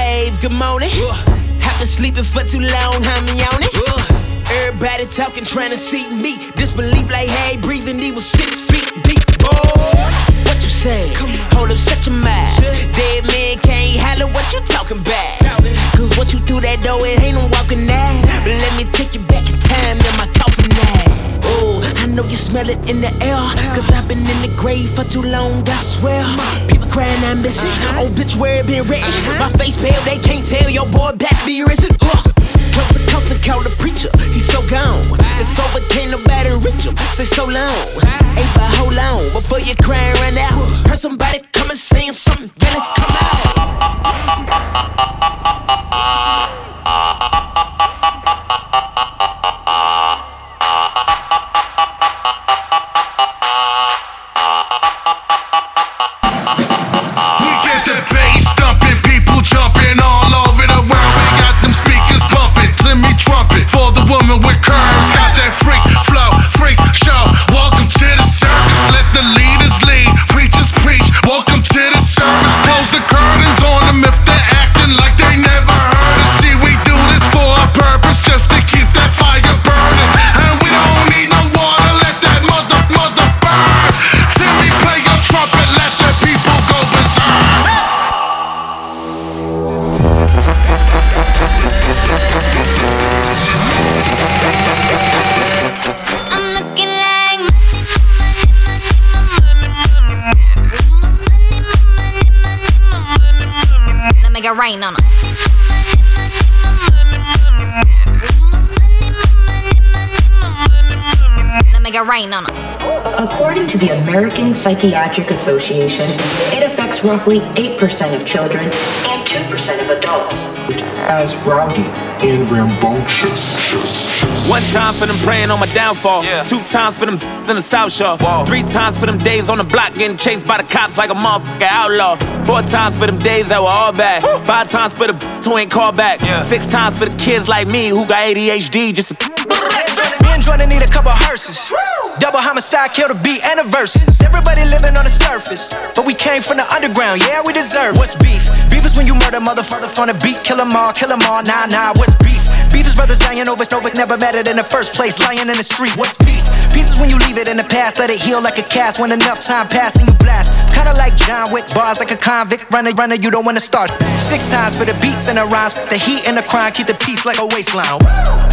wave, good morning. I've been sleeping for too long, I'm yawning. Everybody talking, trying to see me. Disbelief like, hey, breathing, he was 6 feet deep. What you say? Hold up, shut your mouth. Dead man can't holler, what you talking about? Cause what you threw that door, it ain't no walking now. But let me take you back in time, in my coffin now. Oh, I know you smell it in the air. Cause I've been in the grave for too long, I swear. People crying, I'm missing. Oh, bitch, where it been written? My face pale, they can't tell your boy back be risen. Close the cuff and call the preacher, he's so gone. It's over, can't nobody reach him. Say so long, ain't but hold on. Before you crying run out, heard somebody come and saying something, then it come out. For the woman with curves, got that freak flow, freak show. Welcome to the circus, let the leaders lead, preachers preach. Welcome to the service, close the curtains on them if they're acting like they never heard it. See, we do this for a purpose, just to keep that fire burning. And we don't need no water, let that mother burn. Timmy, play your trumpet, let the people go berserk. Make it rain on 'em. Make it rain on 'em. According to the American Psychiatric Association, it affects roughly 8% of children and 2% of adults. As rowdy and rambunctious. One time for them praying on my downfall. 2 times for them in the South Shore. 3 times for them days on the block getting chased by the cops like a motherfucking outlaw. 4 times for them days that were all bad. 5 times for the who ain't called back. 6 times for the kids like me who got ADHD just Me and Jordan need a couple hearses. Double homicide, kill the beat and the verses. Everybody living on the surface, but we came from the underground, yeah, we deserve. What's beef? Beef is when you murder motherfucker on the beat. Kill them all, nah, what's beef? Beef is brothers dying over, never mattered in the first place. Lying in the street, what's peace? Peace is when you leave it in the past, let it heal like a cast. When enough time pass and you blast. Kinda like John Wick, bars like a convict. Runner, you don't wanna start. 6 times for the beats and the rhymes. The heat and the crime, keep the peace like a waistline.